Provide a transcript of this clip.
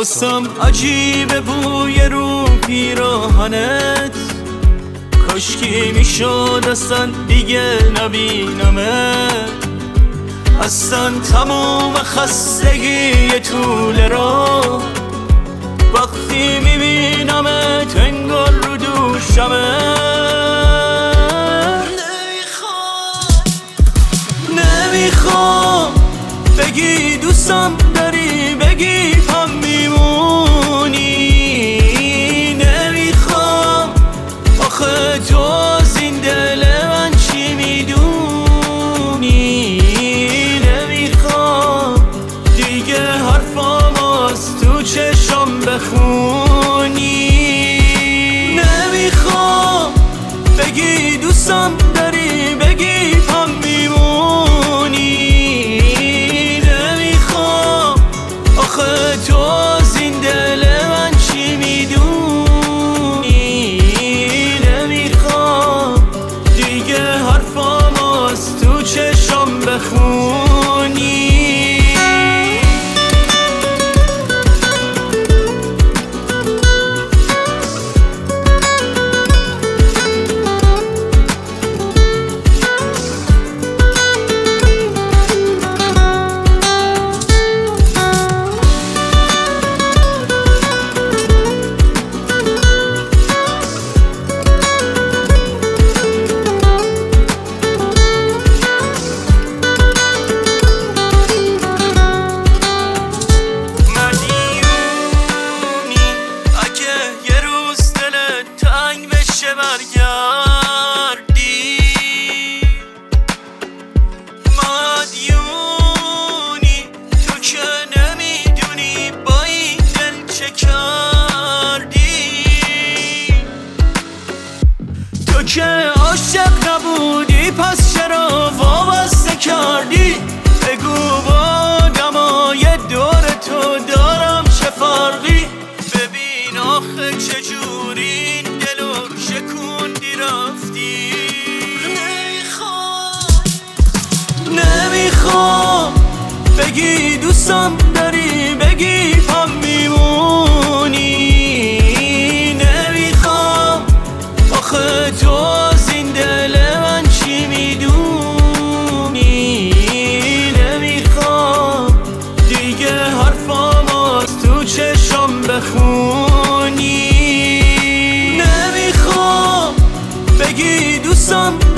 واسم عجیبه بوی رو پیراهنت، کاشکی میشد اصلا دیگه نبینمت. اصلا تموم خستگی طول راه وقتی میبینمت انگار رو دوشمه. نمیخوام بگی دوستم داری، بگی هم میمونی. نمیخوام آخه تو از این دل من چی میدونی. نمیخوام دیگه حرفام از تو چشم بخونی. نمیخوام بگی دوستم داری، بگی هم میمونی. نمیخوام آخه تو از این دل من چی میدونی. نمیخوام دیگه حرفام از تو چشم بخونی. برگردی مدیونی تو که نمیدونی با این دل چه کردی. تو که عاشق نبودی پس چرا وابسته کردی. بگو با دمای دور تو دارم چه فرقی. ببین آخه چجوری شکوندی رفتی. نمیخوام بگی دوستم داری، بگی هم میمونی. نمیخوام آخه تو از این دل من چی میدونی. نمیخوام دیگه حرفام از تو چشم بخونی. بگی دوستم